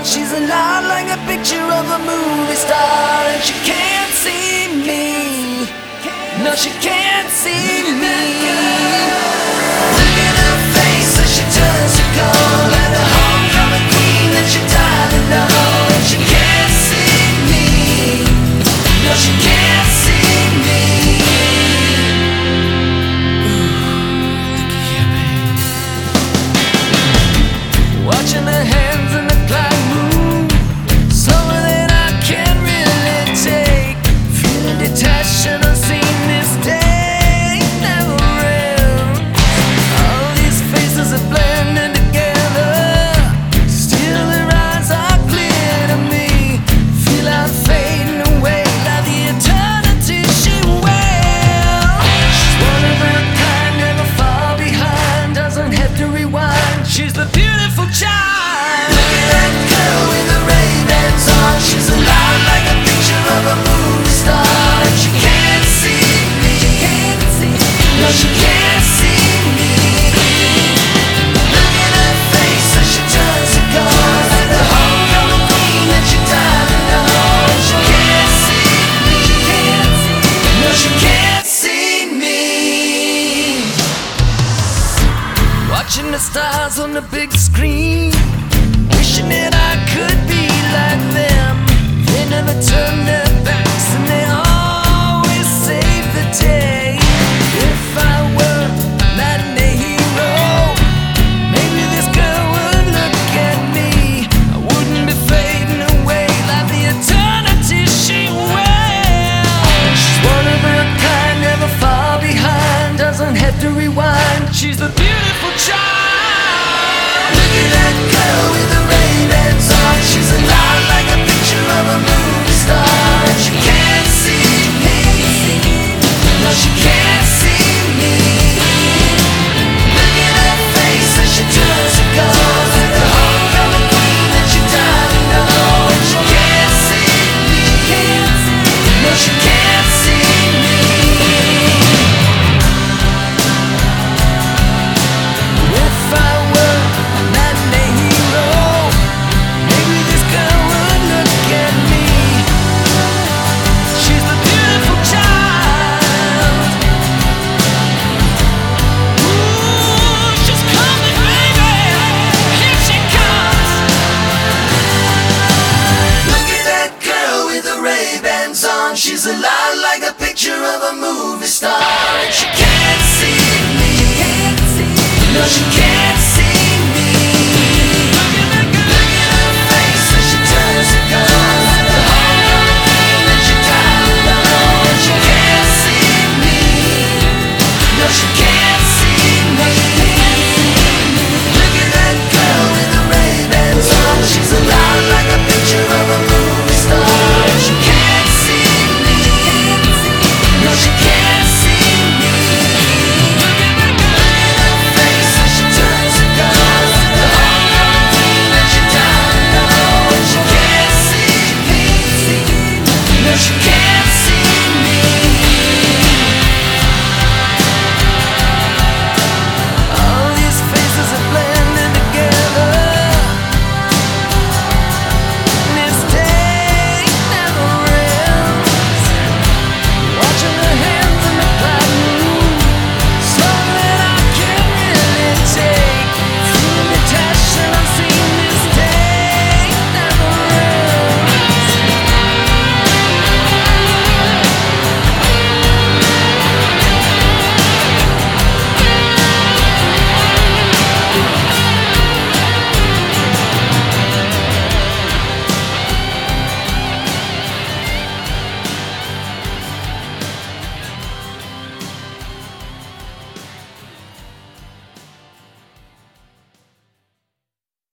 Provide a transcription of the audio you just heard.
on. She's alive like a picture of a movie star, and she can't see me. No, she can't see me. Look at her face as she turns to gold, like the homecoming queen that she died alone. And she can't see me. No, she can't see me. Watching the hands in the clock move, something that I can't really take. Feeling detached and unseen this day never ends. All these faces are blending together, still their eyes are clear to me. Feel out fading away like the eternity she wails. She's one of her kind, never far behind, doesn't have to rewind. She's the beautiful child. Look at that girl with the Ray-Bans on. She's alive like a picture of a movie star, and she can't see me. No, she can't see me. Look at her face as she turns to gold, like the homecoming queen that she died alone. She can't see me. No, she can't see me. Watching the stars on the big screen, wishing that I could be like them. They never turn their backs and they always save the day. If I were a matinee hero, maybe this girl would look at me. I wouldn't be fading away like the eternity she wears. She's one of her kind, never far behind, doesn't have to rewind. She's the